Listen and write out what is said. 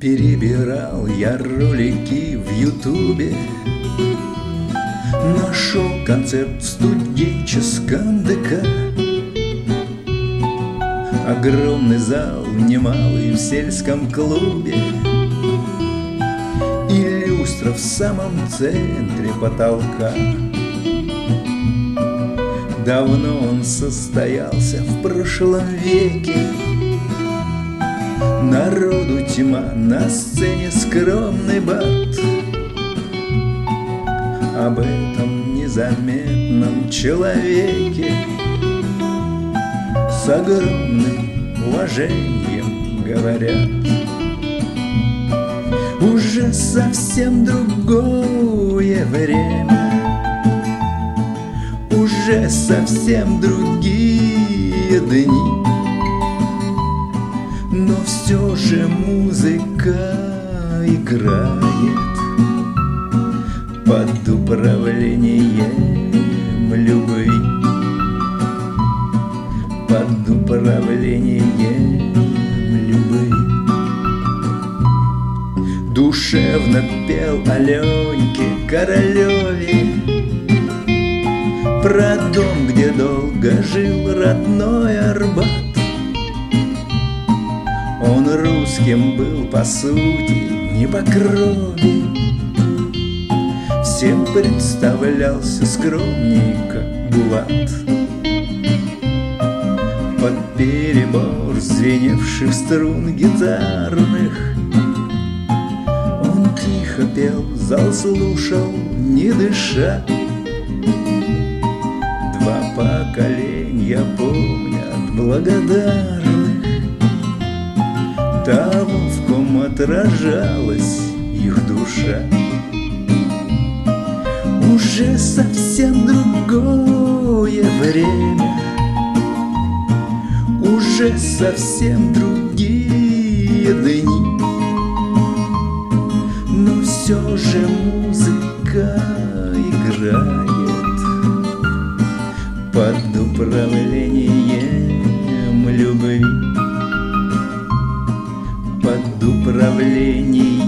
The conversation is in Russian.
Перебирал я ролики в Ютубе, нашел концерт в студенческом ДК. Огромный зал, немалый в сельском клубе, и люстра в самом центре потолка. Давно он состоялся в прошлом веке, народу тьма, на сцене скромный бат. Об этом незаметном человеке с огромным уважением говорят. Уже совсем другое время, уже совсем другие дни, но все же музыка играет под управлением любви, под управлением любви. Душевно пел Аленьке Королеве про дом, где долго жил родной Арбат. Он русским был по сути, не по крови, всем представлялся скромненько Булат. Под перебор звеневших струн гитарных он тихо пел, зал слушал, не дыша. Два поколения помнят благодарных того, в ком отражалась их душа. Уже совсем другое время, уже совсем другие дни, но все же музыка играет под управлением любви, под управлением